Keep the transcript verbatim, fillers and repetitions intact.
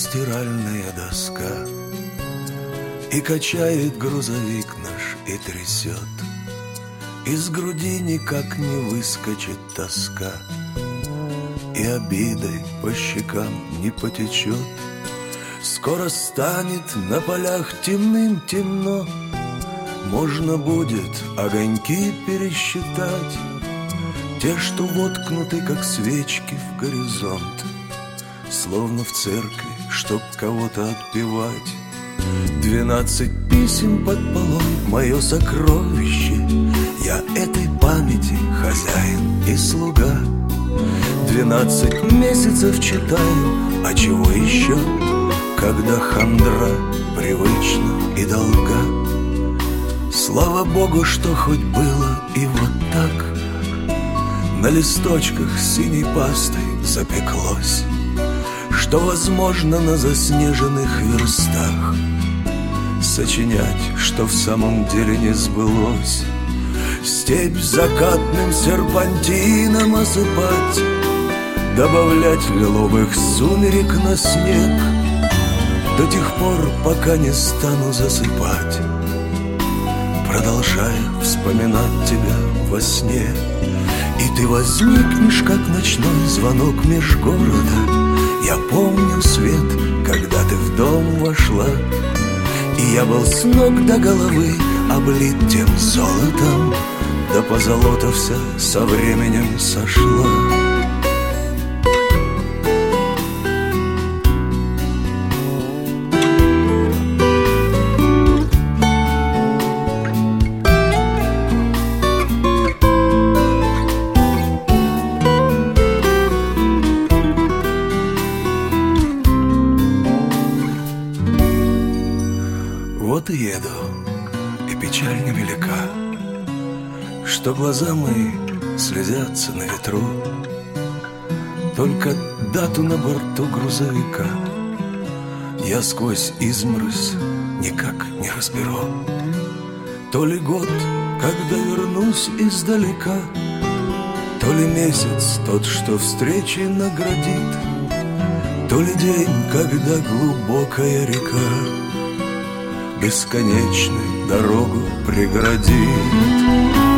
стиральная доска, и качает грузовик наш и трясет. Из груди никак не выскочит тоска, и обидой по щекам не потечет. Скоро станет на полях темным темно, можно будет огоньки пересчитать, те, что воткнуты, как свечки в горизонт, словно в церкви, чтоб кого-то отпевать. Двенадцать писем под полой — мое сокровище, я этой памяти хозяин и слуга. Двенадцать месяцев читаю, а чего еще, когда хандра привычна и долга. Слава Богу, что хоть было и вот так на листочках синей пастой запеклось, что возможно на заснеженных верстах сочинять, что в самом деле не сбылось. Степь закатным серпантином осыпать, добавлять лиловых сумерек на снег до тех пор, пока не стану засыпать, продолжая вспоминать тебя во сне. И ты возникнешь, как ночной звонок меж города. Я помню свет, когда ты в дом вошла, и я был с ног до головы облит тем золотом, да позолота вся со временем сошла. Вот и еду, и печаль невелика, что глаза мои слезятся на ветру. Только дату на борту грузовика я сквозь изморозь никак не разберу. То ли год, когда вернусь издалека, то ли месяц тот, что встречи наградит, то ли день, когда глубокая река бесконечную дорогу преградит.